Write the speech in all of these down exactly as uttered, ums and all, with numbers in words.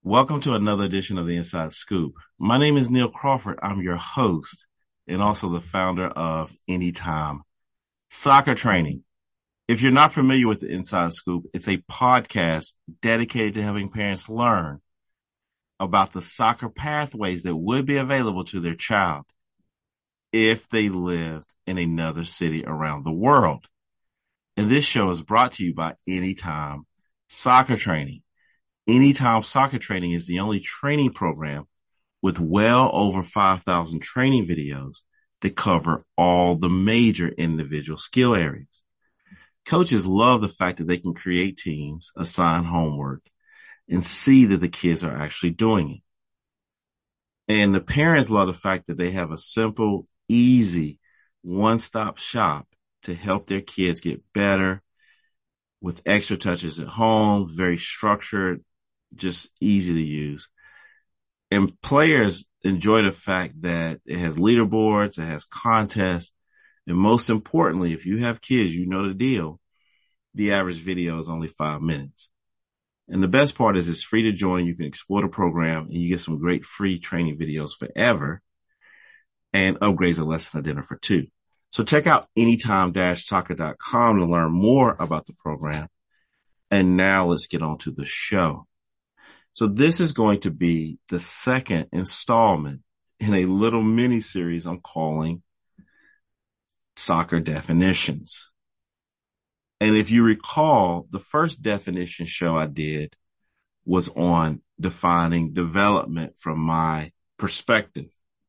Welcome to another edition of the Inside Scoop. My name is Neil Crawford. I'm your host and also the founder of Anytime Soccer Training. If you're not familiar with the Inside Scoop, it's a podcast dedicated to helping parents learn about the soccer pathways that would be available to their child if they lived in another city around the world. And this show is brought to you by Anytime Soccer Training. Anytime Soccer Training is the only training program with well over five thousand training videos that cover all the major individual skill areas. Coaches love the fact that they can create teams, assign homework, and see that the kids are actually doing it. And the parents love the fact that they have a simple, easy, one-stop shop to help their kids get better with extra touches at home, very structured, just easy to use. And players enjoy the fact that it has leaderboards, it has contests, and most importantly, if you have kids, you know the deal. The average video is only five minutes. And the best part is it's free to join. You can explore the program and you get some great free training videos forever and upgrades of less than a dinner for two. So check out anytime dash soccer dot com to learn more about the program. And now let's get on to the show. So this is going to be the second installment in a little mini series I'm calling Soccer Definitions. And if you recall, the first definition show I did was on defining development from my perspective.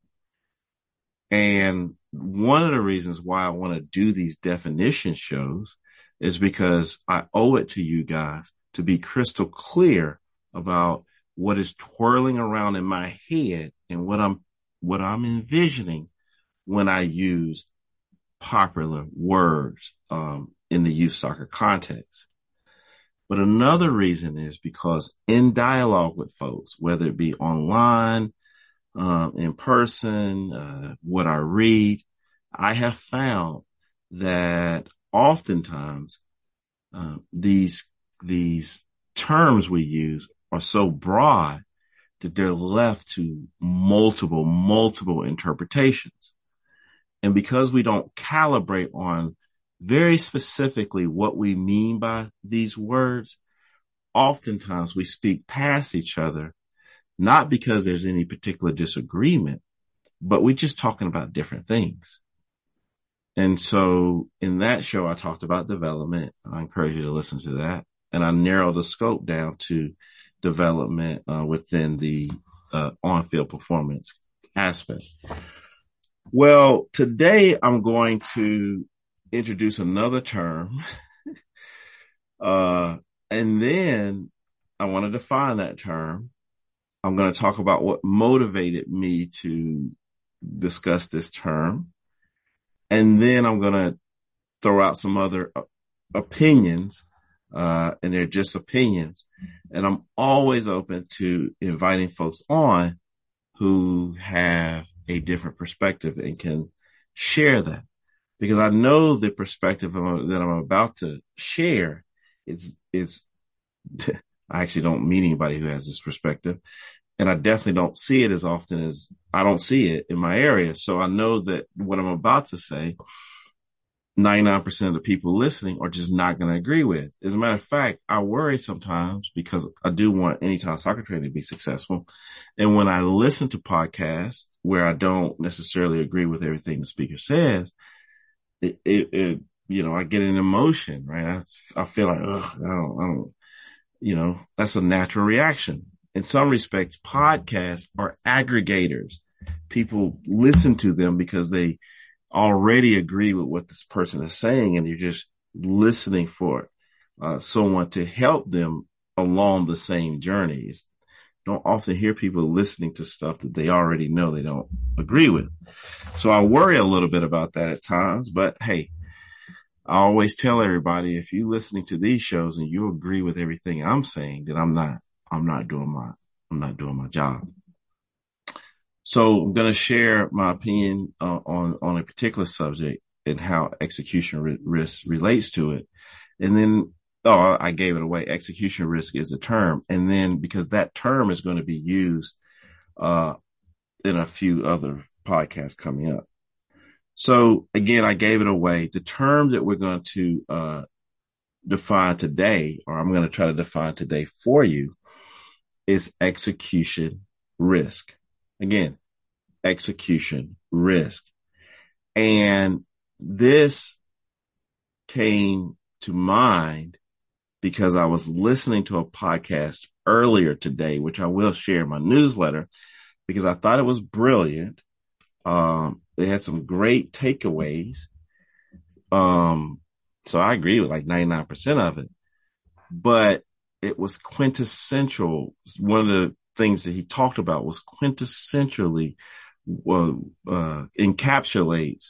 And one of the reasons why I want to do these definition shows is because I owe it to you guys to be crystal clear about what is twirling around in my head and what I'm, what I'm envisioning when I use popular words, um, in the youth soccer context. But another reason is because in dialogue with folks, whether it be online, um, in person, uh, what I read, I have found that oftentimes, uh, these, these terms we use are so broad that they're left to multiple, multiple interpretations. And because we don't calibrate on very specifically what we mean by these words, oftentimes we speak past each other, not because there's any particular disagreement, but we're just talking about different things. And so in that show, I talked about development. I encourage you to listen to that. And I narrowed the scope down to development uh, within the uh, on-field performance aspect. Well, today I'm going to introduce another term, uh, and then I want to define that term. I'm going to talk about what motivated me to discuss this term, and then I'm going to throw out some other opinions. Uh, and they're just opinions. And I'm always open to inviting folks on who have a different perspective and can share that. Because I know the perspective that I'm about to share is, is, I actually don't meet anybody who has this perspective. And I definitely don't see it as often as I don't see it in my area. So I know that what I'm about to say, ninety-nine percent of the people listening are just not going to agree with. As a matter of fact, I worry sometimes because I do want Anytime Soccer Training to be successful. And when I listen to podcasts where I don't necessarily agree with everything the speaker says, it, it, it you know, I get an emotion, right? I, I feel like, ugh, I don't, I don't, you know, that's a natural reaction. In some respects, podcasts are aggregators. People listen to them because they already agree with what this person is saying, and you're just listening for uh, someone to help them along the same journeys. Don't often hear people listening to stuff that they already know they don't agree with. So I worry a little bit about that at times, but hey, I always tell everybody, if you're listening to these shows and you agree with everything I'm saying, then I'm not, I'm not doing my, I'm not doing my job. So I'm going to share my opinion uh, on, on a particular subject and how execution risk relates to it. And then oh, I gave it away. Execution risk is a term. And then because that term is going to be used, uh, in a few other podcasts coming up. So again, I gave it away. The term that we're going to, uh, define today, or I'm going to try to define today for you, is execution risk. Again, execution risk. And this came to mind because I was listening to a podcast earlier today, which I will share in my newsletter, because I thought it was brilliant. Um, they had some great takeaways. Um, so I agree with like ninety-nine percent of it, but it was quintessential. One of the things that he talked about was quintessentially, uh, uh encapsulates,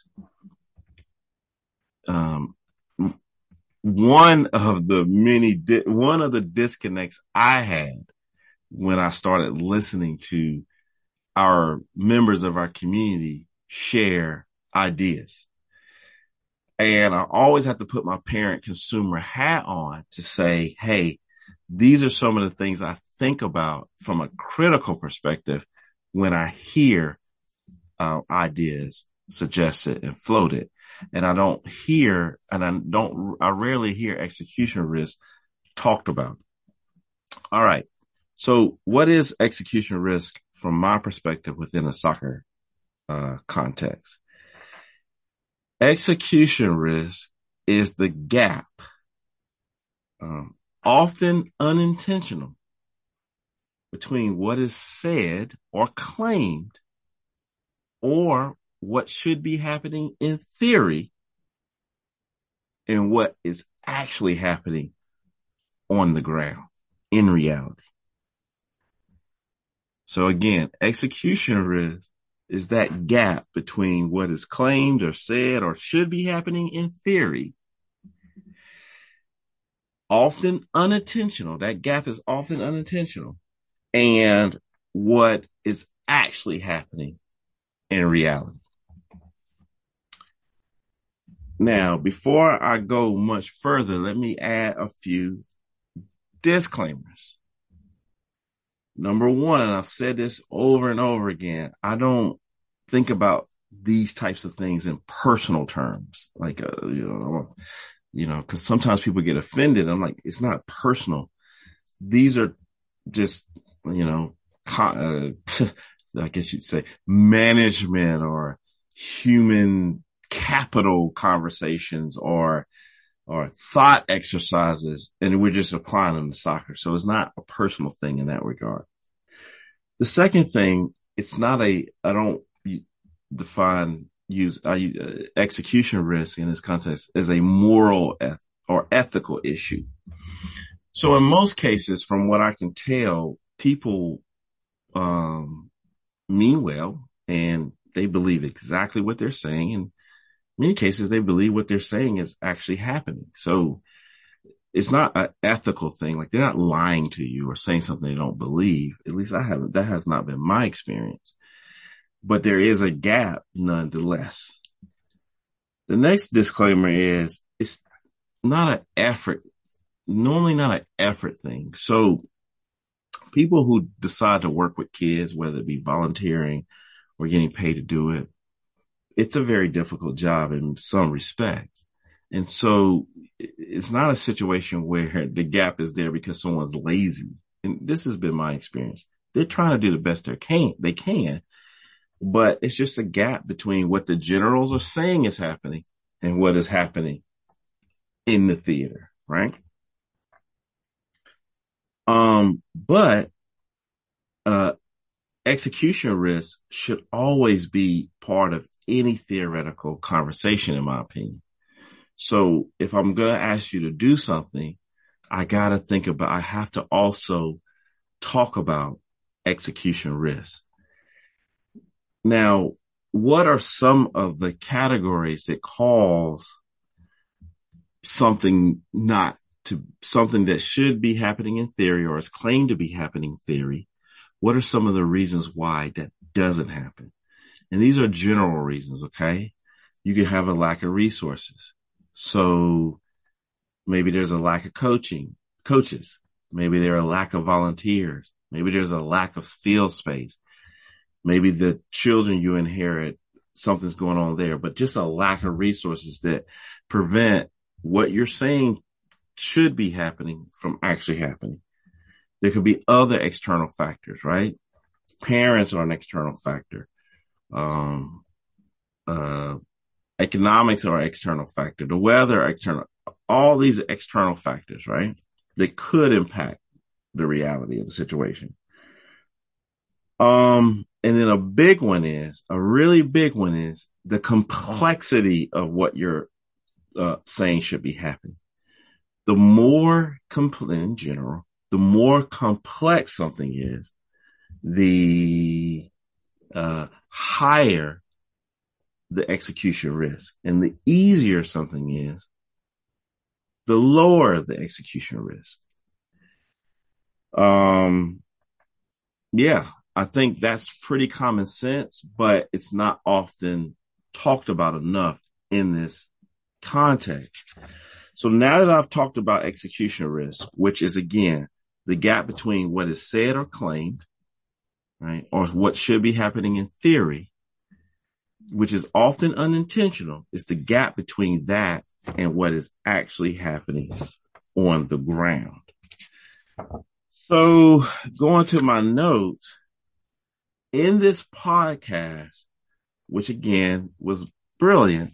um, one of the many, di- one of the disconnects I had when I started listening to our members of our community share ideas. And I always have to put my parent consumer hat on to say, hey, these are some of the things I think about from a critical perspective when I hear uh, ideas suggested and floated. And I don't hear, and I don't, I rarely hear execution risk talked about. All right. So what is execution risk from my perspective within a soccer uh, context? Execution risk is the gap, um, often unintentional, between what is said or claimed or what should be happening in theory and what is actually happening on the ground in reality. So again, execution risk is that gap between what is claimed or said or should be happening in theory, often unintentional. That gap is often unintentional, and what is actually happening in reality. Now, before I go much further, let me add a few disclaimers. Number one, and I've said this over and over again, I don't think about these types of things in personal terms. Like, uh, you know, you know, cause sometimes people get offended. I'm like, it's not personal. These are just, you know, uh, I guess you'd say management or human capital conversations or, or thought exercises. And we're just applying them to soccer. So it's not a personal thing in that regard. The second thing, it's not a, I don't define, use, I uh, execution risk in this context as a moral eth- or ethical issue. So in most cases, from what I can tell, people, um, mean well and they believe exactly what they're saying. And in many cases, they believe what they're saying is actually happening. So it's not an ethical thing. Like they're not lying to you or saying something they don't believe. At least I haven't, that has not been my experience, but there is a gap nonetheless. The next disclaimer is it's not an effort, normally not an effort thing. So people who decide to work with kids, whether it be volunteering or getting paid to do it, it's a very difficult job in some respects. And so it's not a situation where the gap is there because someone's lazy. And this has been my experience. They're trying to do the best they can, they can, but it's just a gap between what the generals are saying is happening and what is happening in the theater, right? Um, but, uh, execution risk should always be part of any theoretical conversation, in my opinion. So if I'm going to ask you to do something, I got to think about, I have to also talk about execution risk. Now, what are some of the categories that cause something not to, something that should be happening in theory or is claimed to be happening in theory? What are some of the reasons why that doesn't happen? And these are general reasons, okay? You can have a lack of resources. So Maybe there's a lack of coaching, coaches. Maybe there are a lack of volunteers. Maybe there's a lack of field space. Maybe the children you inherit, something's going on there, but just a lack of resources that prevent what you're saying should be happening from actually happening. There could be other external factors, right? Parents are an external factor. Um, uh, economics are an external factor. The weather, external, all these external factors, right? That could impact the reality of the situation. Um, and then a big one is, a really big one is the complexity of what you're uh, saying should be happening. The more complete, in general, the more complex something is, the uh, higher the execution risk. And the easier something is, the lower the execution risk. Um, yeah, I think that's pretty common sense, but it's not often talked about enough in this context. So now that I've talked about execution risk, which is again, the gap between what is said or claimed, right? Or what should be happening in theory, which is often unintentional, is the gap between that and what is actually happening on the ground. So going to my notes, in this podcast, which again was brilliant,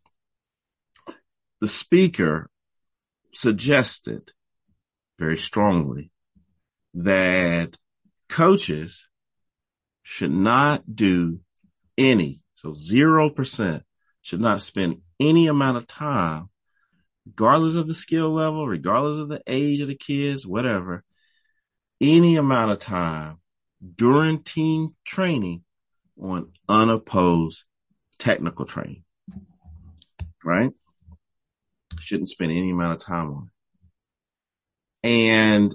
the speaker suggested very strongly that coaches should not do any, so zero percent should not spend any amount of time, regardless of the skill level, regardless of the age of the kids, whatever, any amount of time during team training on unopposed technical training, right? Shouldn't spend any amount of time on it. And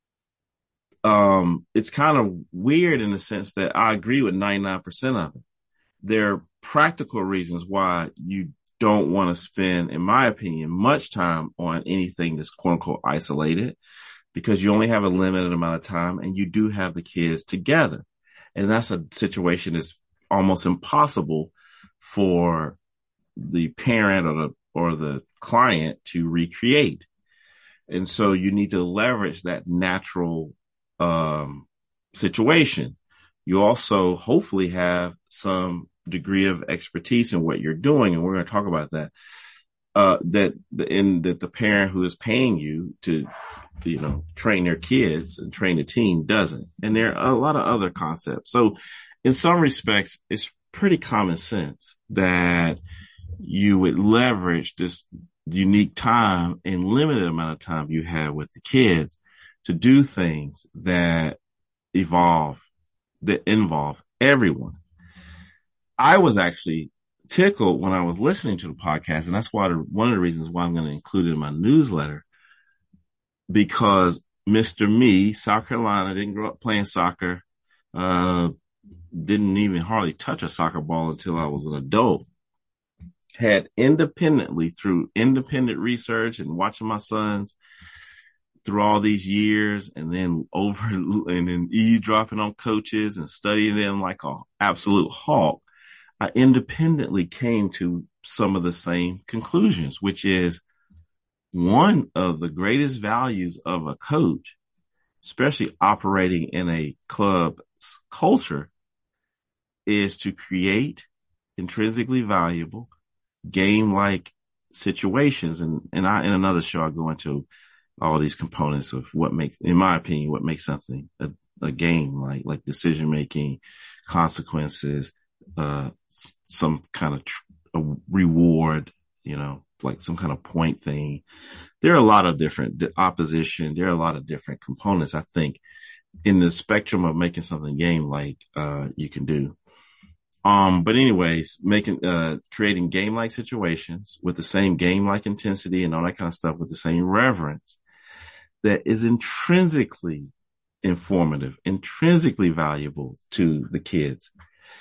um, it's kind of weird in the sense that I agree with ninety-nine percent of it. There are practical reasons why you don't want to spend, in my opinion, much time on anything that's quote unquote isolated, because you only have a limited amount of time and you do have the kids together. And that's a situation that's almost impossible for the parent or the, or the client to recreate. And so you need to leverage that natural, um, situation. You also hopefully have some degree of expertise in what you're doing. And we're going to talk about that, uh, that the, in that the parent who is paying you to, you know, train their kids and train the team doesn't. And there are a lot of other concepts. So in some respects, it's pretty common sense that you would leverage this unique time and limited amount of time you have with the kids to do things that evolve, that involve everyone. I was actually tickled when I was listening to the podcast, and that's why the, one of the reasons why I'm going to include it in my newsletter, because Mister Me, South Carolina, didn't grow up playing soccer, uh, didn't even hardly touch a soccer ball until I was an adult, had independently, through independent research and watching my sons through all these years, and then over and then eavesdropping on coaches and studying them like an absolute hawk, I independently came to some of the same conclusions, which is one of the greatest values of a coach, especially operating in a club culture, is to create intrinsically valuable game-like situations. And, and I, in another show, I go into all these components of what makes, in my opinion, what makes something a, a game, like, like decision making, consequences, uh, some kind of tr- a reward, you know, like some kind of point thing. There are a lot of different the opposition. There are a lot of different components, I think, in the spectrum of making something game like, uh, you can do. Um, but anyways, making, uh, creating game-like situations with the same game-like intensity and all that kind of stuff with the same reverence that is intrinsically informative, intrinsically valuable to the kids.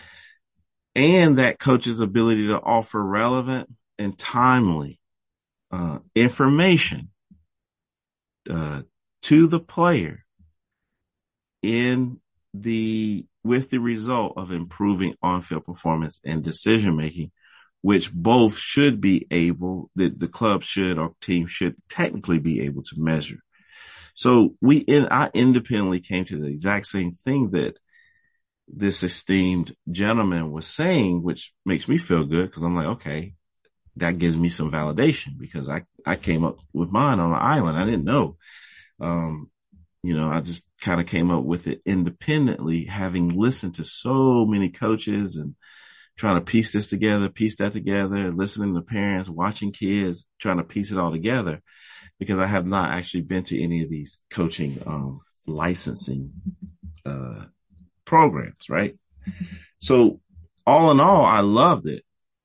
And that coach's ability to offer relevant and timely, uh, information uh, to the player in the with the result of improving on-field performance and decision making, which both should be able, that the club should or team should technically be able to measure. So we in I independently came to the exact same thing that this esteemed gentleman was saying, which makes me feel good because I'm like, okay, that gives me some validation because I, I came up with mine on an island. I didn't know. Um, you know, I just kind of came up with it independently, having listened to so many coaches and trying to piece this together, piece that together, listening to parents, watching kids, trying to piece it all together because I have not actually been to any of these coaching, um, licensing, uh, programs, right? So all in all, I loved it,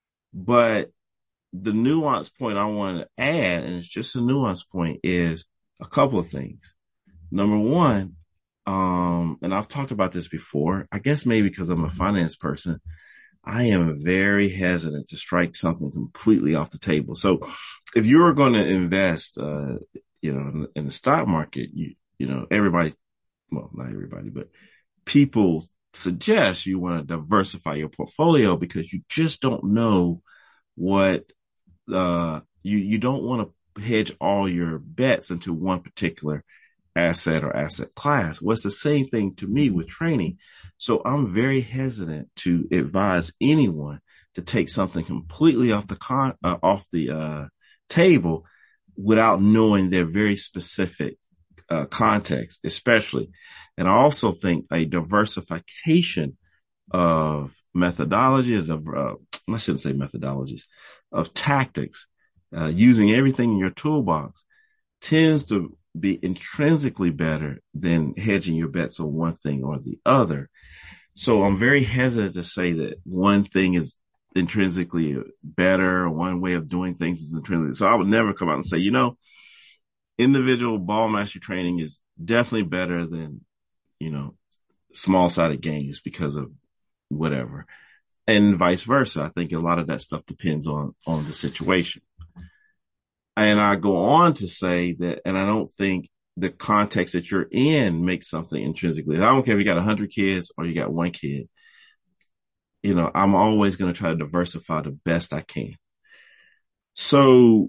but the nuance point I want to add, and it's just a nuance point, is a couple of things. Number one, um, and I've talked about this before, I guess maybe because I'm a finance person, I am very hesitant to strike something completely off the table. So if you're going to invest, uh, you know, in, in the stock market, you, you know, everybody, well, not everybody, but people suggest you want to diversify your portfolio because you just don't know what, uh, you, you don't want to hedge all your bets into one particular asset or asset class. Well, it's the same thing to me with training. So I'm very hesitant to advise anyone to take something completely off the con, uh, off the, uh, table without knowing their very specific, uh, context, especially. And I also think a diversification of methodologies of, uh, I shouldn't say methodologies, of tactics, uh, using everything in your toolbox tends to be intrinsically better than hedging your bets on one thing or the other. So I'm very hesitant to say that one thing is intrinsically better, or one way of doing things is intrinsically. So I would never come out and say, you know, individual ball mastery training is definitely better than, you know, small sided games because of whatever, and vice versa. I think a lot of that stuff depends on, on the situation. And I go on to say that, and I don't think the context that you're in makes something intrinsically. I don't care if you got a hundred kids or you got one kid. You know, I'm always going to try to diversify the best I can. So,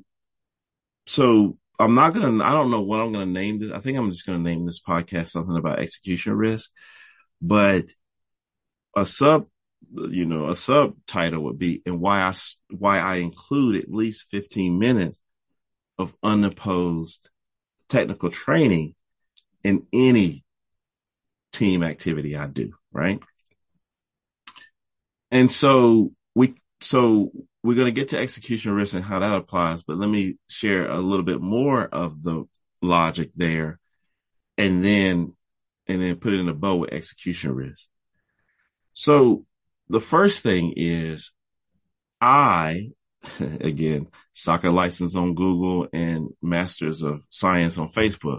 so I'm not going to, I don't know what I'm going to name this. I think I'm just going to name this podcast something about execution risk, but a sub, you know, a subtitle would be, and why I, why I include at least fifteen minutes of unopposed technical training in any team activity I do, right? And so we, so we're going to get to execution risk and how that applies, but let me share a little bit more of the logic there and then, and then put it in a bow with execution risk. So the first thing is I, again, soccer license on Google and Masters of Science on Facebook,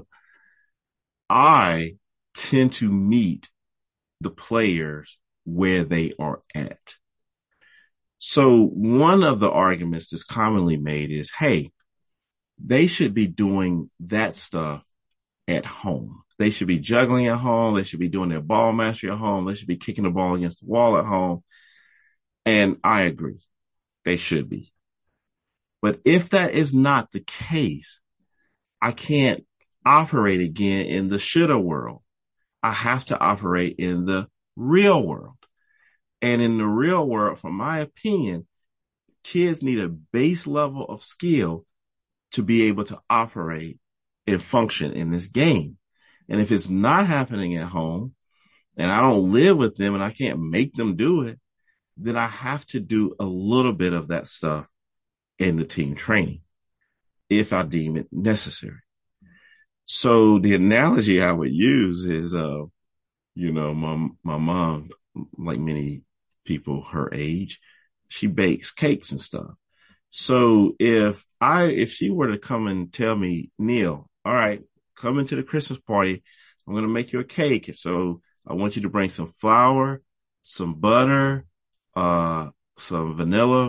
I tend to meet the players where they are at. So one of the arguments that's commonly made is, hey, they should be doing that stuff at home. They should be juggling at home. They should be doing their ball mastery at home. They should be kicking the ball against the wall at home. And I agree. They should be. But if that is not the case, I can't operate again in the shoulda world. I have to operate in the real world. And in the real world, from my opinion, kids need a base level of skill to be able to operate and function in this game. And if it's not happening at home and I don't live with them and I can't make them do it, then I have to do a little bit of that stuff in the team training if I deem it necessary. So the analogy I would use is, uh, you know, my, my mom, like many people her age, she bakes cakes and stuff. So if I, if she were to come and tell me, Neil, all right, come into the Christmas party, I'm going to make you a cake. So I want you to bring some flour, some butter, uh, some vanilla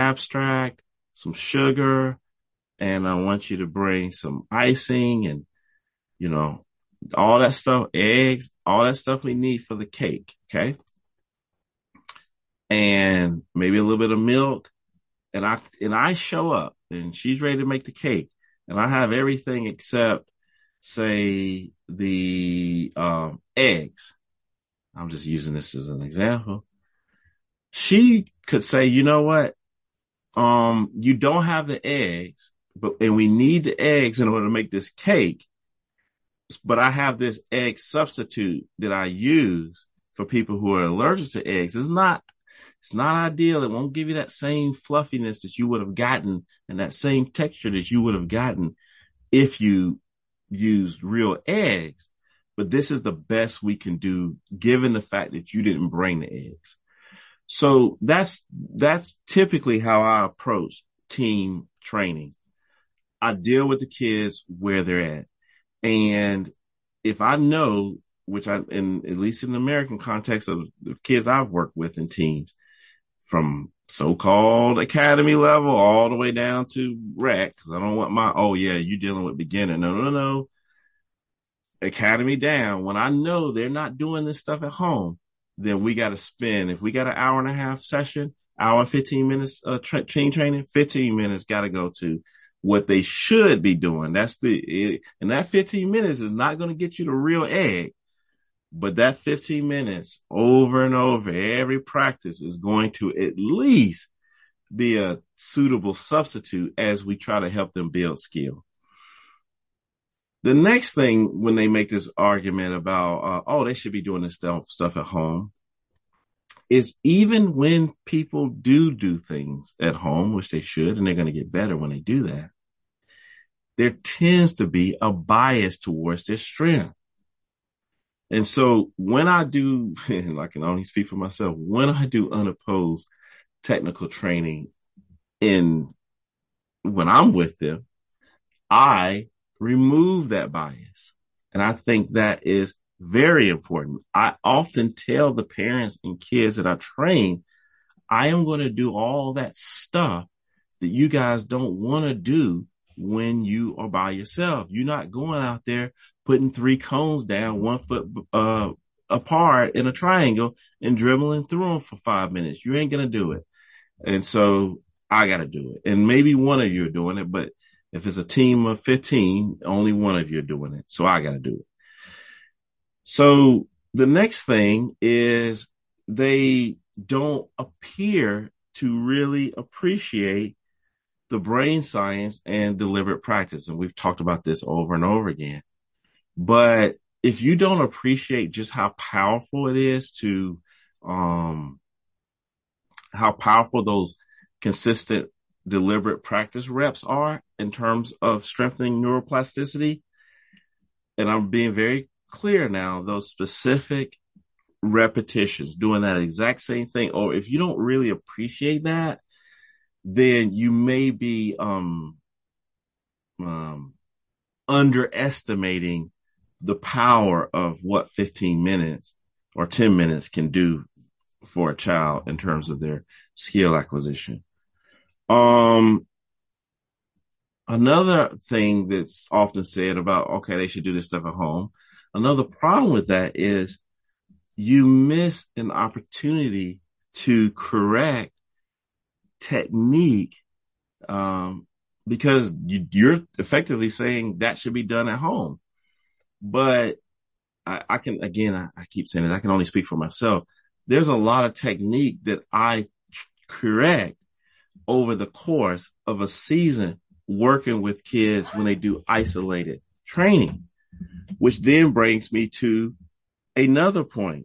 abstract, some sugar, and I want you to bring some icing and you know, all that stuff, eggs, all that stuff we need for the cake. Okay. And maybe a little bit of milk. And I, and I show up and she's ready to make the cake and I have everything except say the, um, eggs. I'm just using this as an example. She could say, you know what? Um, you don't have the eggs, but, and we need the eggs in order to make this cake. But I have this egg substitute that I use for people who are allergic to eggs. It's not, it's not ideal. It won't give you that same fluffiness that you would have gotten and that same texture that you would have gotten if you used real eggs. But this is the best we can do given the fact that you didn't bring the eggs. So that's, that's typically how I approach team training. I deal with the kids where they're at. And if I know, which I, in at least in the American context of the kids I've worked with in teams, from so-called academy level all the way down to rec, because I don't want my, oh yeah, you dealing with beginner. No, no, no. Academy down. When I know they're not doing this stuff at home, then we got to spend, if we got an hour and a half session, hour and fifteen minutes, uh, tra- team training, fifteen minutes got to go to what they should be doing. That's the, it, and that fifteen minutes is not going to get you the real egg, but that fifteen minutes over and over, every practice is going to at least be a suitable substitute as we try to help them build skill. The next thing when they make this argument about, uh, oh, they should be doing this stuff, stuff at home is even when people do do things at home, which they should, and they're going to get better when they do that, there tends to be a bias towards their strength. And so when I do, and I can only speak for myself, when I do unopposed technical training in, when I'm with them, I remove that bias. And I think that is very important. I often tell the parents and kids that I train, I am going to do all that stuff that you guys don't want to do when you are by yourself. You're not going out there putting three cones down one foot uh, apart in a triangle and dribbling through them for five minutes. You ain't going to do it. And so I got to do it. And maybe one of you are doing it, but if it's a team of fifteen, only one of you are doing it. So I got to do it. So the next thing is they don't appear to really appreciate the brain science and deliberate practice. And we've talked about this over and over again. But if you don't appreciate just how powerful it is to, um, how powerful those consistent deliberate practice reps are in terms of strengthening neuroplasticity, and I'm being very clear now, those specific repetitions, doing that exact same thing, or if you don't really appreciate that, then you may be um, um, underestimating the power of what fifteen minutes or ten minutes can do for a child in terms of their skill acquisition. Um, another thing that's often said about, okay, they should do this stuff at home. Another problem with that is you miss an opportunity to correct technique, um, because you, you're effectively saying that should be done at home. But I, I can, again, I, I keep saying it, I can only speak for myself. There's a lot of technique that I correct over the course of a season working with kids when they do isolated training, which then brings me to another point.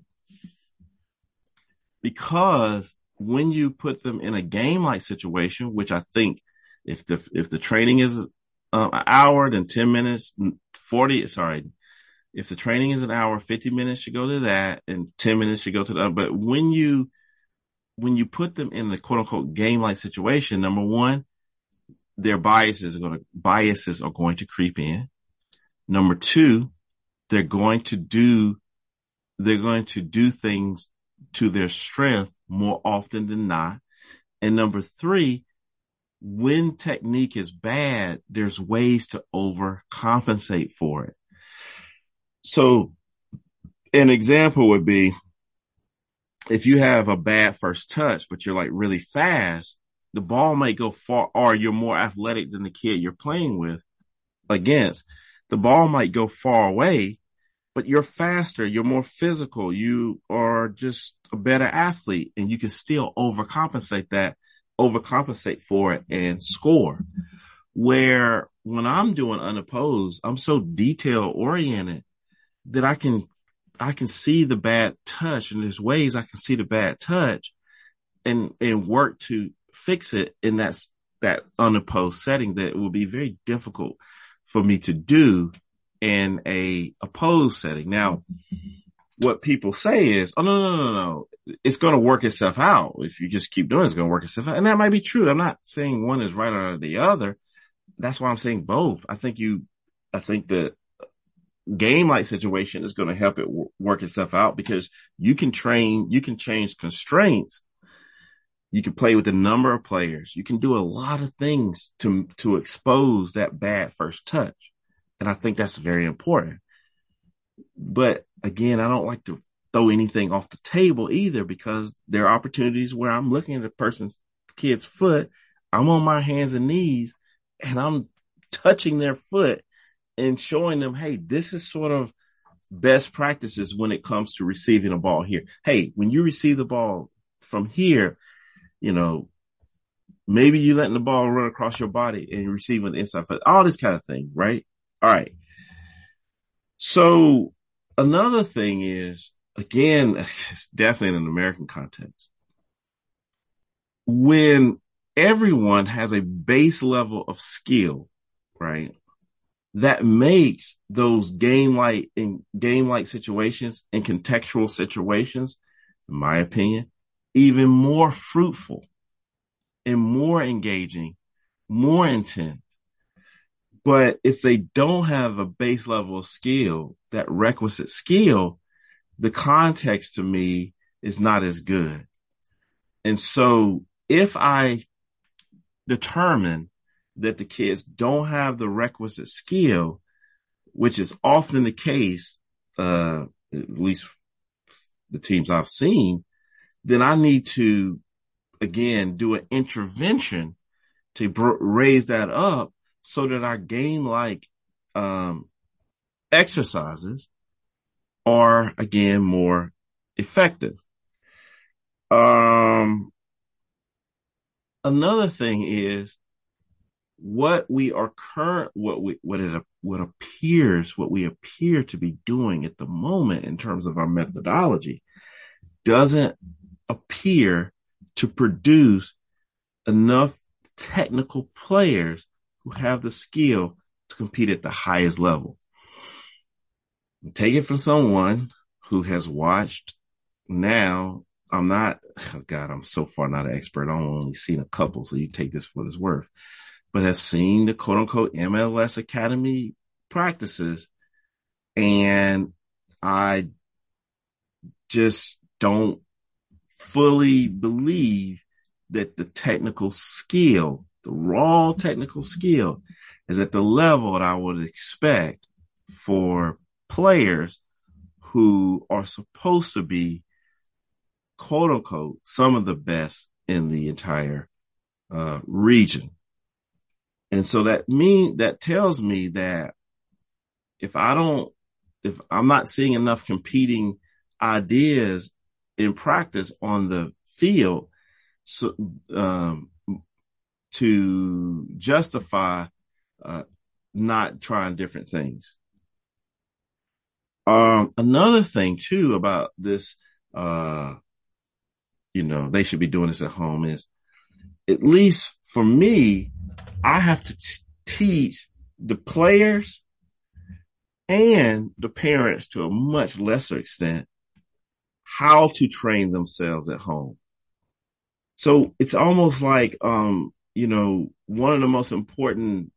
Because when you put them in a game-like situation, which I think if the, if the training is uh, an hour, then ten minutes, forty, sorry, if the training is an hour, fifty minutes should go to that and ten minutes should go to the other. But when you, when you put them in the quote unquote game-like situation, number one, their biases are going to, biases are going to creep in. Number two, they're going to do, they're going to do things to their strength more often than not. And number three, when technique is bad, there's ways to overcompensate for it. So an example would be if you have a bad first touch, but you're like really fast, the ball might go far, or you're more athletic than the kid you're playing with against. The ball might go far away, but you're faster, you're more physical, you are just a better athlete, and you can still overcompensate that, overcompensate for it and score. Where when I'm doing unopposed, I'm so detail oriented that I can I can see the bad touch, and there's ways I can see the bad touch and and work to fix it in that that unopposed setting that it will be very difficult for me to do in a opposed setting. Now, what people say is, oh, no, no, no, no. It's going to work itself out. If you just keep doing it, it's going to work itself out. And that might be true. I'm not saying one is right or the other. That's why I'm saying both. I think you, I think the game like situation is going to help it w- work itself out because you can train, you can change constraints. You can play with a number of players. You can do a lot of things to, to expose that bad first touch. And I think that's very important. But again, I don't like to throw anything off the table either because there are opportunities where I'm looking at a person's kid's foot. I'm on my hands and knees and I'm touching their foot and showing them, hey, this is sort of best practices when it comes to receiving a ball here. Hey, when you receive the ball from here, you know, maybe you letting the ball run across your body and you're receiving the inside foot, all this kind of thing, right? All right. So another thing is, again, it's definitely in an American context. When everyone has a base level of skill, right? That makes those game like in game like situations and contextual situations, in my opinion, even more fruitful and more engaging, more intense. But if they don't have a base level of skill, that requisite skill, the context to me is not as good. And so if I determine that the kids don't have the requisite skill, which is often the case, uh, at least the teams I've seen, then I need to, again, do an intervention to br- raise that up so that our game like um, exercises are, again, more effective. Um, another thing is what we are current, what we, what it, what appears, what we appear to be doing at the moment in terms of our methodology doesn't appear to produce enough technical players who have the skill to compete at the highest level. Take it from someone who has watched now. I'm not, oh God, I'm so far not an expert. I've only seen a couple, so you take this for what it's worth, but have seen the quote unquote M L S Academy practices. And I just don't fully believe that the technical skill, the raw technical skill is at the level that I would expect for players who are supposed to be quote unquote some of the best in the entire uh, region. And so that mean that tells me that if I don't, if I'm not seeing enough competing ideas in practice on the field, so, um, to justify uh, not trying different things. Um, another thing too about this, uh, you know, they should be doing this at home is, at least for me, I have to t- teach the players and the parents to a much lesser extent how to train themselves at home. So it's almost like, um, you know, one of the most important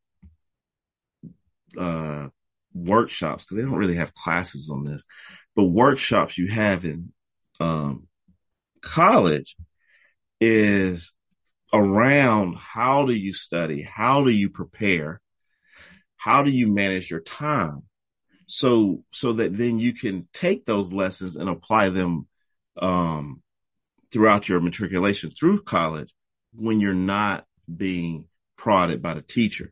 uh, workshops, because they don't really have classes on this, but workshops you have in um, college is around how do you study, how do you prepare, how do you manage your time, So, so that then you can take those lessons and apply them um, throughout your matriculation through college when you're not being prodded by the teacher.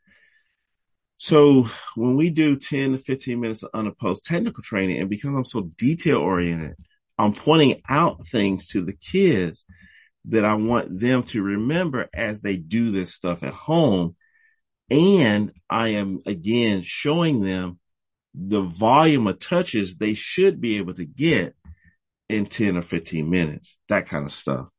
So when we do ten to fifteen minutes of unopposed technical training, and because I'm so detail oriented, I'm pointing out things to the kids that I want them to remember as they do this stuff at home. And I am, again, showing them the volume of touches they should be able to get in ten or fifteen minutes, that kind of stuff.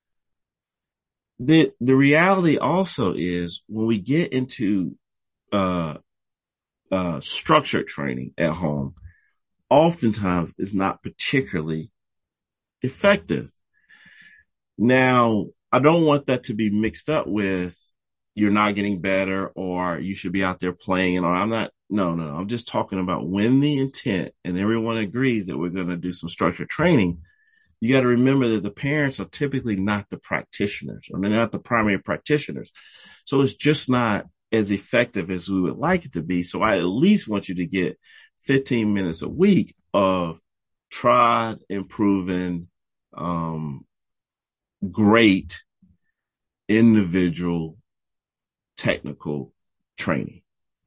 The, the reality also is when we get into uh, uh, structured training at home, oftentimes is not particularly effective. Now, I don't want that to be mixed up with you're not getting better or you should be out there playing. Or I'm not, no, no, I'm just talking about when the intent and everyone agrees that we're going to do some structured training. You got to remember that the parents are typically not the practitioners, or they're not the primary practitioners. So it's just not as effective as we would like it to be. So I at least want you to get fifteen minutes a week of tried and proven, um, great individual technical training.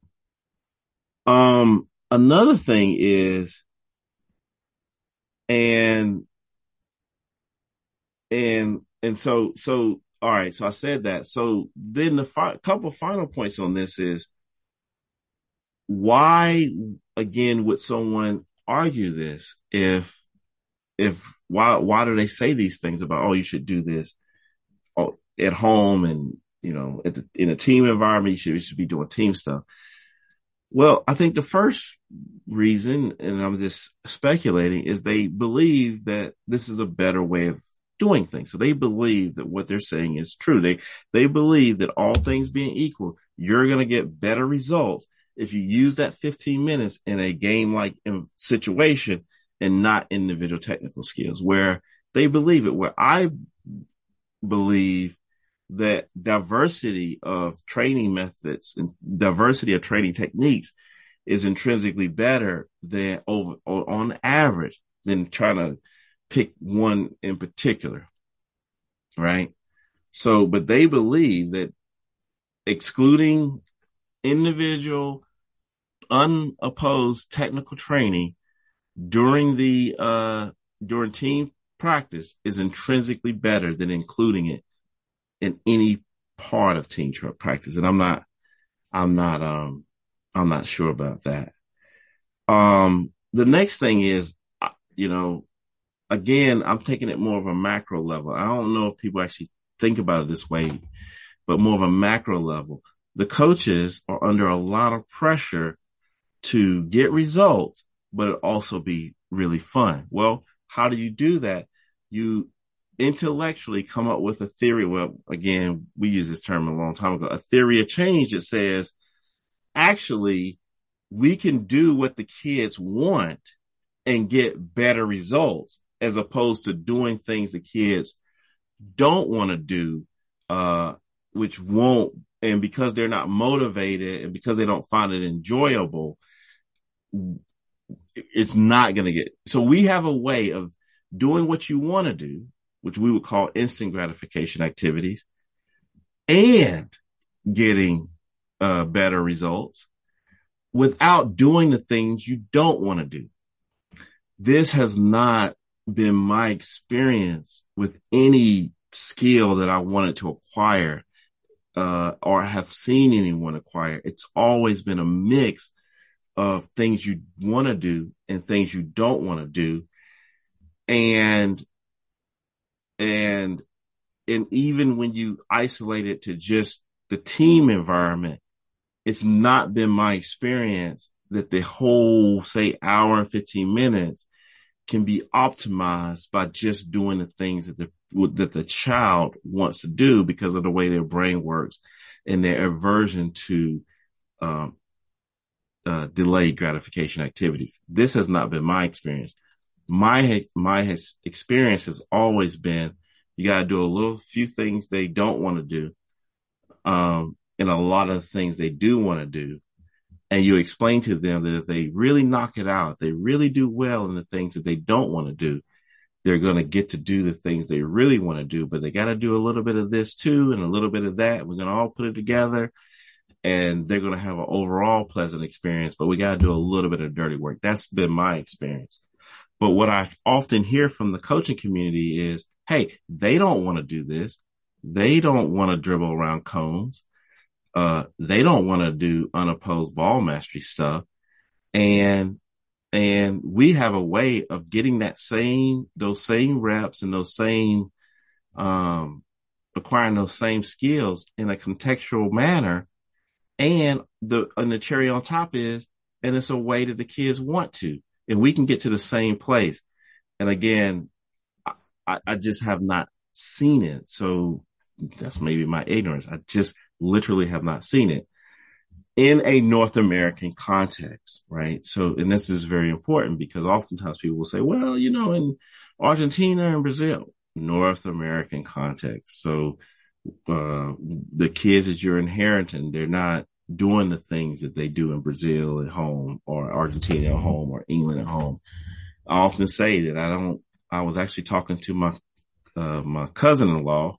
Um, another thing is, and, and, and so, so, all right. So I said that. So then the fi- couple final points on this is why, again, would someone argue this if, if, why, why do they say these things about, oh, you should do this at home and, you know, at the, in a team environment, you should, you should be doing team stuff. Well, I think the first reason, and I'm just speculating, is they believe that this is a better way of doing things. So they believe that what they're saying is true. They, they believe that all things being equal, you're going to get better results if you use that fifteen minutes in a game like situation and not individual technical skills, where they believe it, where I believe that diversity of training methods and diversity of training techniques is intrinsically better than over on average than trying to pick one in particular. Right. So, but they believe that excluding individual unopposed technical training during the, uh, during team practice is intrinsically better than including it in any part of team practice. And I'm not, I'm not, um, I'm not sure about that. Um, the next thing is, you know, again, I'm taking it more of a macro level. I don't know if people actually think about it this way, but more of a macro level. The coaches are under a lot of pressure to get results, but it also be really fun. Well, how do you do that? You intellectually come up with a theory. Well, again, we used this term a long time ago, a theory of change that says, actually, we can do what the kids want and get better results, as opposed to doing things the kids don't want to do, uh, which won't, and because they're not motivated and because they don't find it enjoyable, it's not going to get. So we have a way of doing what you want to do, which we would call instant gratification activities, and getting uh, better results without doing the things you don't want to do. This has not been my experience with any skill that I wanted to acquire, uh, or have seen anyone acquire. It's always been a mix of things you want to do and things you don't want to do. And, and, and even when you isolate it to just the team environment, it's not been my experience that the whole, say, hour and fifteen minutes can be optimized by just doing the things that the, that the child wants to do because of the way their brain works and their aversion to, um, uh, delayed gratification activities. This has not been my experience. My, my has, experience has always been, you got to do a little few things they don't want to do. Um, and a lot of things they do want to do. and you explain to them that if they really knock it out, they really do well in the things that they don't want to do, they're going to get to do the things they really want to do, but they got to do a little bit of this too and a little bit of that. We're going to all put it together and they're going to have an overall pleasant experience, but we got to do a little bit of dirty work. That's been my experience. But what I often hear from the coaching community is, hey, they don't want to do this. They don't want to dribble around cones. Uh, they don't want to do unopposed ball mastery stuff. And And we have a way of getting that same, those same reps and those same, um, acquiring those same skills in a contextual manner. And the, and the cherry on top is, and it's a way that the kids want to, and we can get to the same place. And again, I, I just have not seen it. So that's maybe my ignorance. I just literally have not seen it in a North American context, right? So, and this is very important because oftentimes people will say, well, you know, in Argentina and Brazil, North American context. So, uh, the kids that you're inheriting, they're not doing the things that they do in Brazil at home or Argentina at home or England at home. I often say that I don't, I was actually talking to my, uh, my cousin-in-law.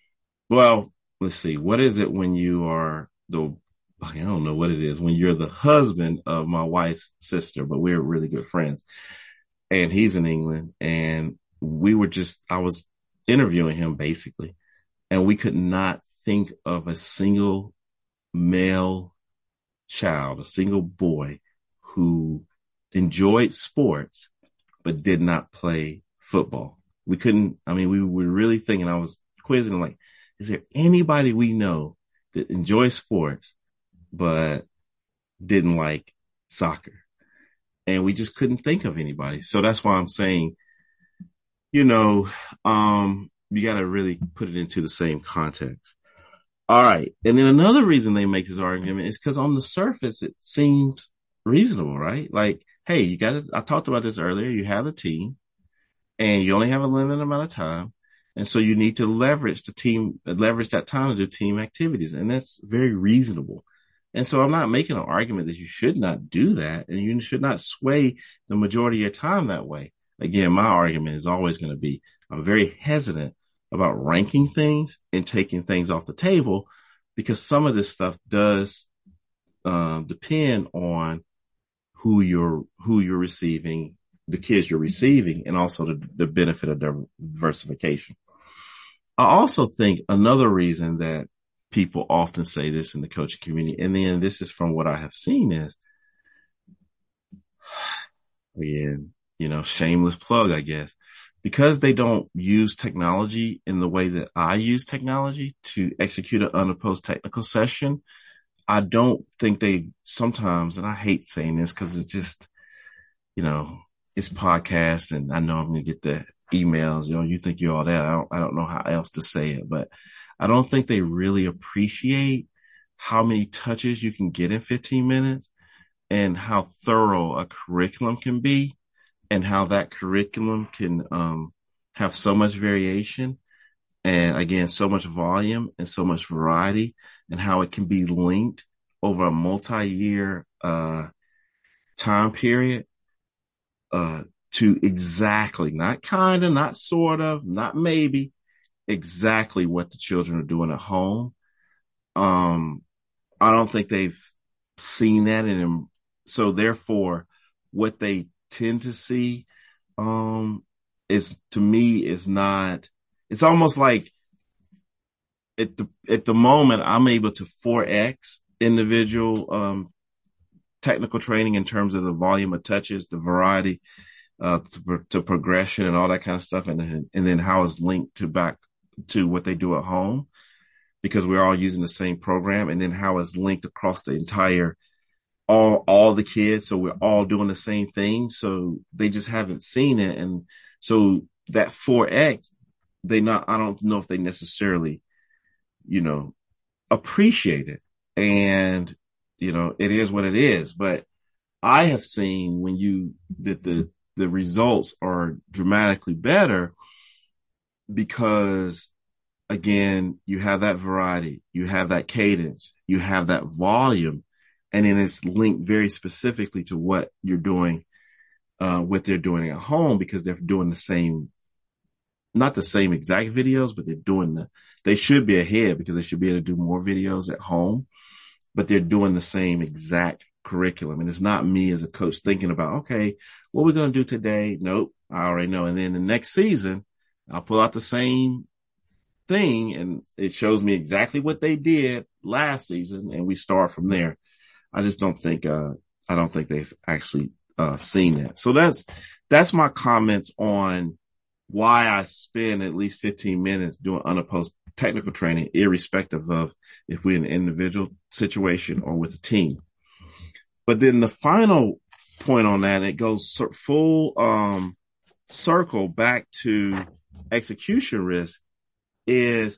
Well, let's see, what is it when you are the I don't know what it is when you're the husband of my wife's sister, but we're really good friends. And he's in England, and we were just, I was interviewing him basically, and we could not think of a single male child, a single boy who enjoyed sports, but did not play football. We couldn't, I mean, we were really thinking, I was quizzing like, is there anybody we know that enjoys sports, but didn't like soccer? And we just couldn't think of anybody. So that's why I'm saying, you know, um, you got to really put it into the same context. All right. And then another reason they make this argument is because on the surface, it seems reasonable, right? Like, hey, you got to, I talked about this earlier. You have a team and you only have a limited amount of time. And so you need to leverage the team, leverage that time to do team activities. And that's very reasonable. And so I'm not making an argument that you should not do that and you should not sway the majority of your time that way. Again, my argument is always going to be, I'm very hesitant about ranking things and taking things off the table because some of this stuff does um, depend on who you're, who you're receiving, the kids you're receiving, and also the, the benefit of diversification. I also think another reason that people often say this in the coaching community, and then this is from what I have seen is, again, you know, shameless plug, I guess, because they don't use technology in the way that I use technology to execute an unopposed technical session. I don't think they sometimes, and I hate saying this because it's just, you know, it's podcast and I know I'm going to get the emails, you know, you think you're all that. I don't, I don't know how else to say it, but I don't think they really appreciate how many touches you can get in fifteen minutes and how thorough a curriculum can be and how that curriculum can um, have so much variation and, again, so much volume and so much variety and how it can be linked over a multi-year uh, time period uh, to exactly, not kind of, not sort of, not maybe, exactly what the children are doing at home. Um, I don't think they've seen that. And so therefore what they tend to see, um, is to me is not, it's almost like at the, at the moment I'm able to four X individual, um, technical training in terms of the volume of touches, the variety, uh, to, to progression and all that kind of stuff. And then, and then how it's linked to back to what they do at home because we're all using the same program, and then how it's linked across the entire, all, all the kids. So we're all doing the same thing. So they just haven't seen it. And so that four X, they not, I don't know if they necessarily, you know, appreciate it. And, you know, it is what it is. But I have seen when you, that the, the results are dramatically better because, again, you have that variety, you have that cadence, you have that volume, And then it's linked very specifically to what you're doing, uh, what they're doing at home, because they're doing the same, not the same exact videos, but they're doing the, they should be ahead because they should be able to do more videos at home, but they're doing the same exact curriculum. And it's not me as a coach thinking about, okay, what we're going to do today. Nope. I already know. And then the next season, I'll pull out the same thing and it shows me exactly what they did last season. And we start from there. I just don't think, uh, I don't think they've actually, uh, seen that. So that's, that's my comments on why I spend at least fifteen minutes doing unopposed technical training, irrespective of if we're in an individual situation or with a team. But then the final point on that, it goes full, um, circle back to execution risk is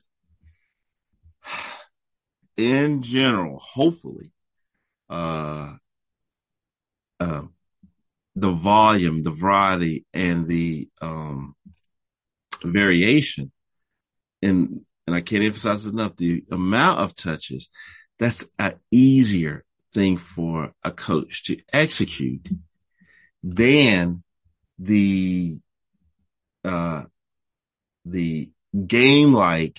in general, hopefully, uh, uh, the volume, the variety, and the um, variation, and and I can't emphasize enough the amount of touches. That's an easier thing for a coach to execute than the uh, the game-like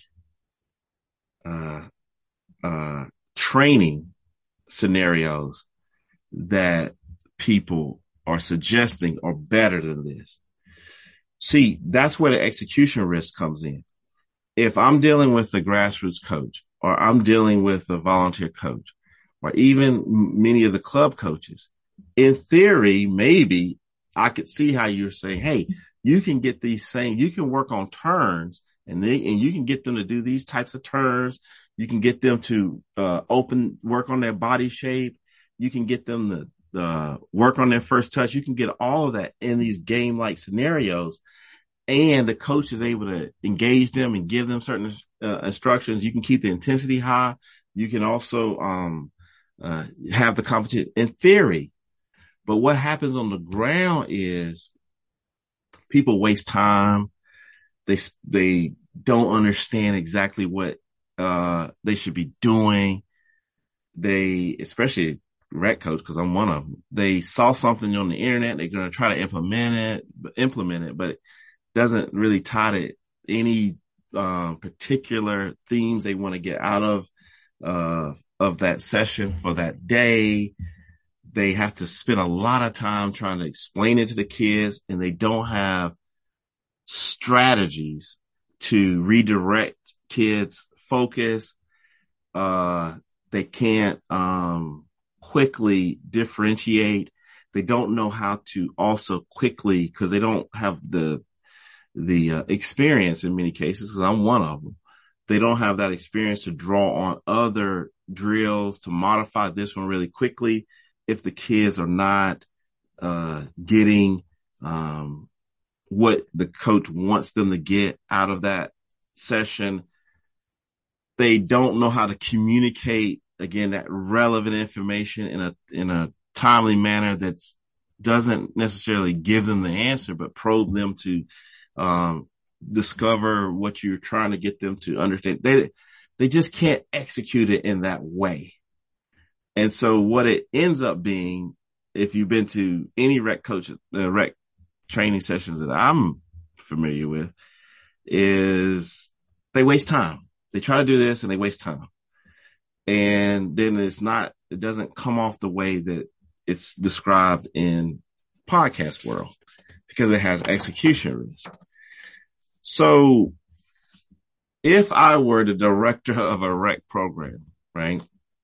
uh, uh, training scenarios that people are suggesting are better than this. See, that's where the execution risk comes in. If I'm dealing with a grassroots coach, or I'm dealing with a volunteer coach, or even many of the club coaches, in theory, maybe I could see how you're saying, hey, you can get these same, you can work on turns and they, and you can get them to do these types of turns. You can get them to, uh, open, work on their body shape. You can get them to, uh, work on their first touch. You can get all of that in these game-like scenarios. And the coach is able to engage them and give them certain uh, instructions. You can keep the intensity high. You can also, um, uh, have the competition in theory. But what happens on the ground is people waste time. They, they don't understand exactly what, uh, they should be doing. They, especially rec coach, cause I'm one of them. They saw something on the internet. They're going to try to implement it, implement it, but it doesn't really tie to any, uh, particular themes they want to get out of, uh, of that session for that day. They have to spend a lot of time trying to explain it to the kids, and they don't have strategies to redirect kids' focus. Uh, they can't, um, quickly differentiate. They don't know how to also quickly, cause they don't have the, the uh, experience in many cases, cause I'm one of them. They don't have that experience to draw on other drills to modify this one really quickly. If the kids are not, uh, getting, um, what the coach wants them to get out of that session, they don't know how to communicate, again, that relevant information in a, in a timely manner that's doesn't necessarily give them the answer, but probe them to, um, discover what you're trying to get them to understand. They, they just can't execute it in that way. And so what it ends up being, if you've been to any rec coach, uh, rec training sessions that I'm familiar with, is they waste time. They try to do this and they waste time. And then it's not, it doesn't come off the way that it's described in podcast world because it has execution risk. So if I were the director of a rec program, right,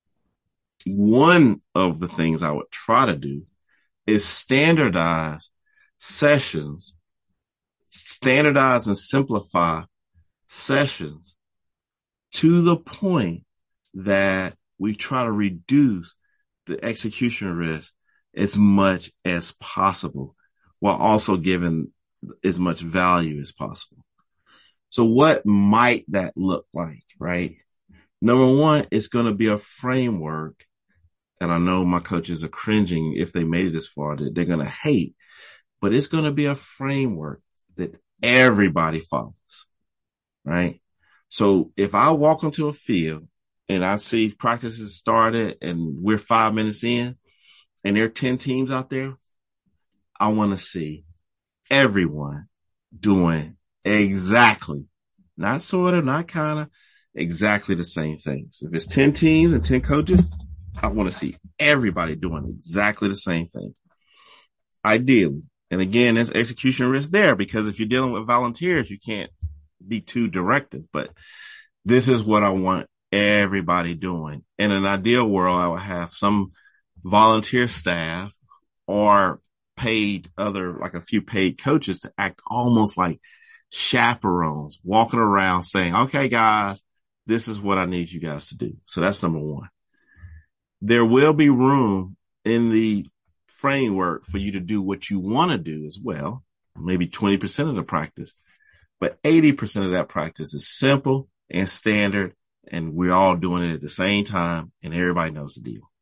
one of the things I would try to do is standardize sessions, standardize and simplify sessions to the point that we try to reduce the execution risk as much as possible while also giving as much value as possible. So what might that look like, right? Number one, it's going to be a framework. And I know my coaches are cringing if they made it this far, that they're going to hate, but it's going to be a framework that everybody follows, right? So if I walk onto a field and I see practices started and we're five minutes in and there are ten teams out there, I want to see everyone doing exactly, not sort of, not kind of, exactly the same things. If it's ten teams and ten coaches, I want to see everybody doing exactly the same thing. Ideally. And again, there's execution risk there because if you're dealing with volunteers, you can't be too directive, but this is what I want everybody doing. In an ideal world, I would have some volunteer staff or paid other, like a few paid coaches to act almost like chaperones, walking around saying, okay, guys, this is what I need you guys to do. So that's number one. There will be room in the framework for you to do what you want to do as well. Maybe twenty percent of the practice, but eighty percent of that practice is simple and standard, and we're all doing it at the same time, and everybody knows the deal.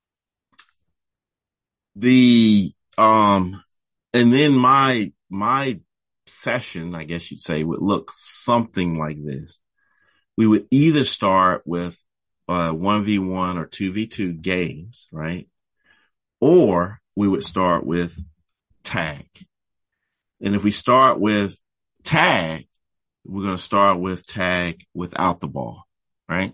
The, um, and then my, my session, I guess you'd say, would look something like this. We would either start with uh one v one or two v two games, right? Or we would start with tag. And if we start with tag, we're going to start with tag without the ball, right?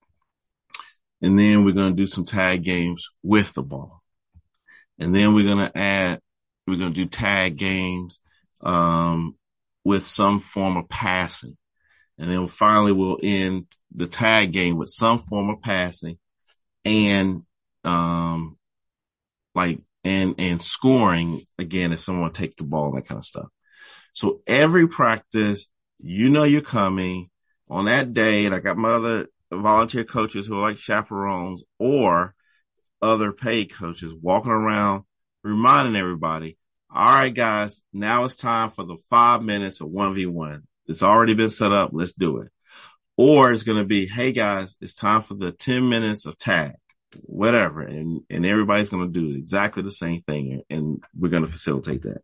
And then we're going to do some tag games with the ball. And then we're going to add, we're going to do tag games, um, with some form of passing. And then finally we'll end the tag game with some form of passing and, um, like, and, and scoring again, if someone takes the ball, that kind of stuff. So every practice, you know, you're coming on that day. And I got my other volunteer coaches who are like chaperones or other paid coaches walking around, reminding everybody, all right, guys, now it's time for the five minutes of one v one. It's already been set up. Let's do it. Or it's going to be, hey guys, it's time for the ten minutes of tag, whatever. And, and everybody's going to do exactly the same thing. And we're going to facilitate that.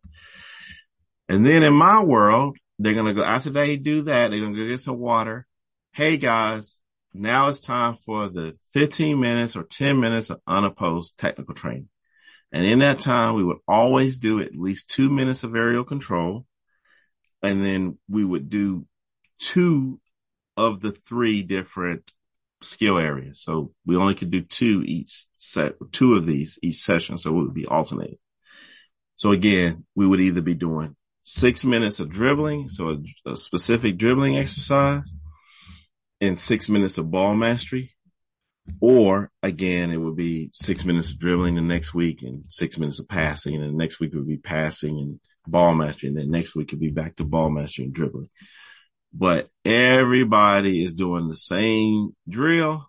And then in my world, they're going to go, after they do that, they're going to go get some water. Hey guys, now it's time for the fifteen minutes or ten minutes of unopposed technical training. And in that time, we would always do at least two minutes of aerial control. And then we would do two of the three different skill areas. So we only could do two each set, two of these each session. So it would be alternating. So again, we would either be doing six minutes of dribbling, so a, a specific dribbling exercise, and six minutes of ball mastery. Or again, it would be six minutes of dribbling the next week and six minutes of passing. And the next week would be passing and ball mastery. And then next week could be back to ball mastery and dribbling. But everybody is doing the same drill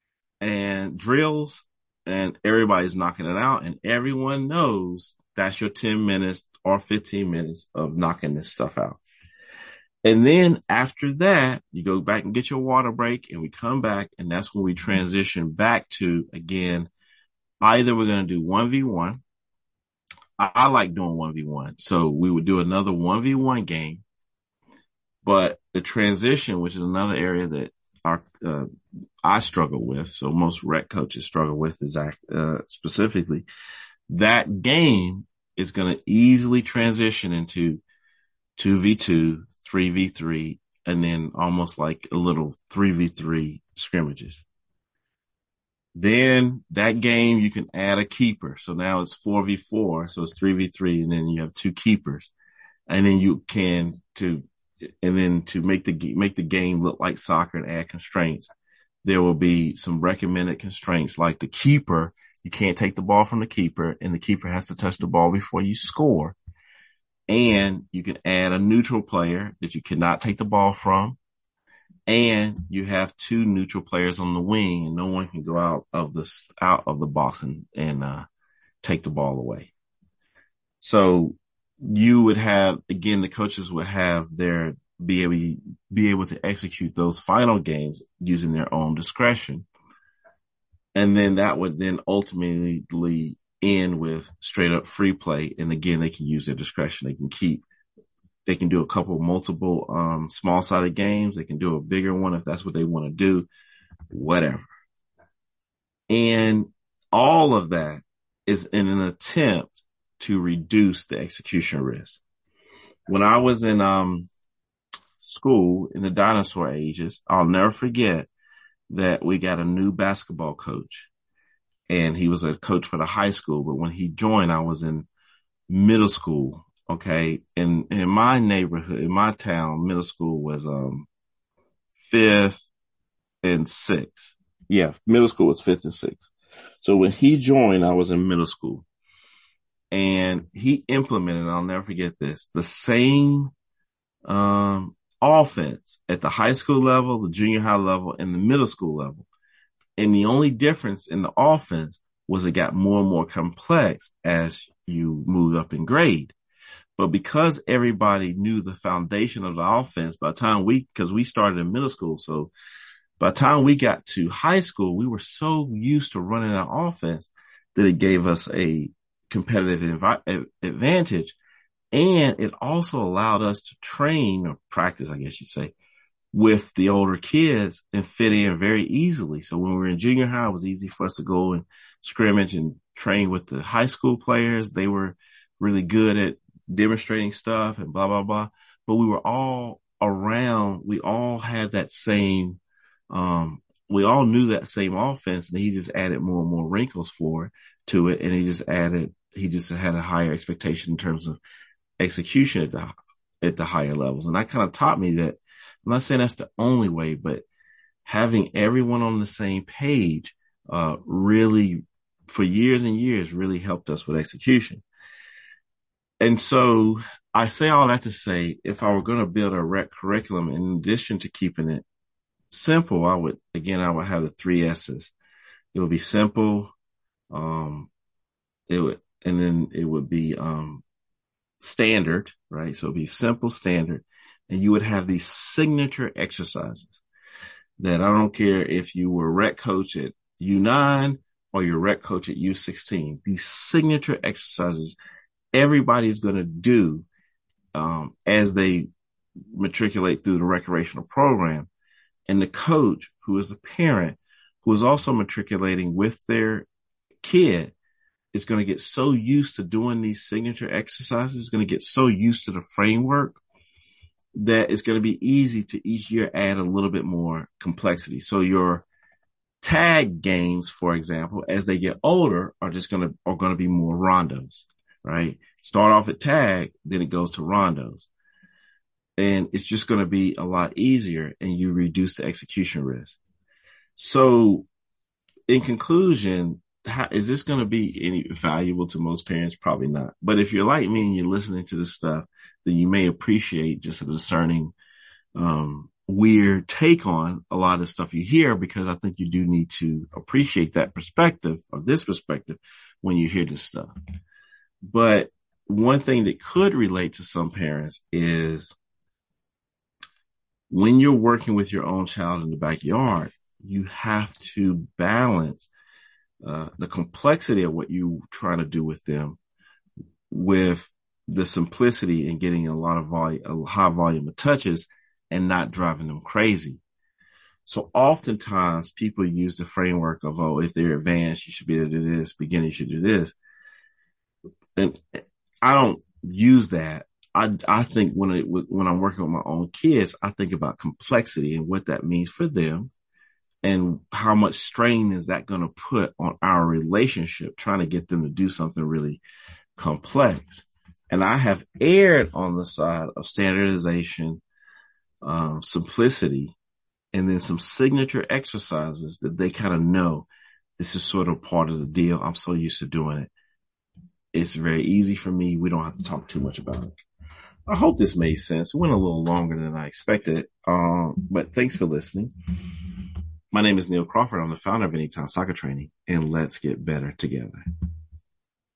and drills and everybody's knocking it out. And everyone knows that's your ten minutes or fifteen minutes of knocking this stuff out. And then after that, you go back and get your water break and we come back. And that's when we transition back to, again, either we're going to do one v one. I, I like doing one v one. So we would do another one v one game. But the transition, which is another area that our, uh, I struggle with. So most rec coaches struggle with is, uh, specifically that game is going to easily transition into two v two, three v three, and then almost like a little three v three scrimmages. Then that game, you can add a keeper. So now it's four v four. So it's three v three. And then you have two keepers. And then you can to, and then to make the, make the game look like soccer and add constraints, there will be some recommended constraints like the keeper. You can't take the ball from the keeper and the keeper has to touch the ball before you score. And you can add a neutral player that you cannot take the ball from. And you have two neutral players on the wing and no one can go out of the, out of the box and, and, uh, take the ball away. So you would have, again, the coaches would have their, be able, be able to execute those final games using their own discretion. And then that would then ultimately end with straight up free play. And again, they can use their discretion. They can keep, they can do a couple multiple, um, small sided games. They can do a bigger one if that's what they want to do, whatever. And all of that is in an attempt to reduce the execution risk. When I was in um, school in the dinosaur ages, I'll never forget that we got a new basketball coach, and he was a coach for the high school. But when he joined, I was in middle school. Okay. And in my neighborhood, in my town, middle school was um, fifth and sixth. Yeah, middle school was fifth and sixth. So when he joined, I was in middle school, and he implemented, I'll never forget this, the same um, offense at the high school level, the junior high level, and the middle school level. And the only difference in the offense was it got more and more complex as you moved up in grade. But because everybody knew the foundation of the offense by the time we, because we started in middle school, so by the time we got to high school, we were so used to running an offense that it gave us a competitive inv- advantage. And it also allowed us to train or practice, I guess you'd say, with the older kids and fit in very easily. So when we were in junior high, it was easy for us to go and scrimmage and train with the high school players. They were really good at demonstrating stuff and blah, blah, blah. But we were all around. We all had that same Um, we all knew that same offense, and he just added more and more wrinkles for to it. And he just added, he just had a higher expectation in terms of execution at the, at the higher levels. And that kind of taught me that I'm not saying that's the only way, but having everyone on the same page, uh, really for years and years really helped us with execution. And so I say all that to say, if I were going to build a rec curriculum, in addition to keeping it simple, I would, again, I would have the three S's. It would be simple. Um, it would, and then it would be, um, standard, right? So it'd be simple, standard. And you would have these signature exercises that I don't care if you were rec coach at U nine or you're rec coach at U sixteen, these signature exercises everybody's going to do, um, as they matriculate through the recreational program. And the coach, who is the parent, who is also matriculating with their kid, is going to get so used to doing these signature exercises, is going to get so used to the framework that it's going to be easy to each year add a little bit more complexity. So your tag games, for example, as they get older, are just going to, are going to be more rondos, right? Start off at tag, then it goes to rondos. And it's just going to be a lot easier, and you reduce the execution risk. So in conclusion, how, is this going to be any valuable to most parents? Probably not. But if you're like me and you're listening to this stuff, then you may appreciate just a discerning, um, weird take on a lot of the stuff you hear, because I think you do need to appreciate that perspective, or this perspective, when you hear this stuff. But one thing that could relate to some parents is, when you're working with your own child in the backyard, you have to balance uh, the complexity of what you're trying to do with them with the simplicity and getting a lot of volume, a high volume of touches, and not driving them crazy. So oftentimes people use the framework of, oh, if they're advanced, you should be able to do this, beginning, you should do this. And I don't use that. I, I think when it was, when I'm working with my own kids, I think about complexity and what that means for them, and how much strain is that going to put on our relationship, trying to get them to do something really complex. And I have erred on the side of standardization, um, simplicity, and then some signature exercises that they kind of know this is sort of part of the deal. I'm so used to doing it. It's very easy for me. We don't have to talk too much about it. I hope this made sense. It went a little longer than I expected, um, but thanks for listening. My name is Neil Crawford. I'm the founder of Anytime Soccer Training, and let's get better together.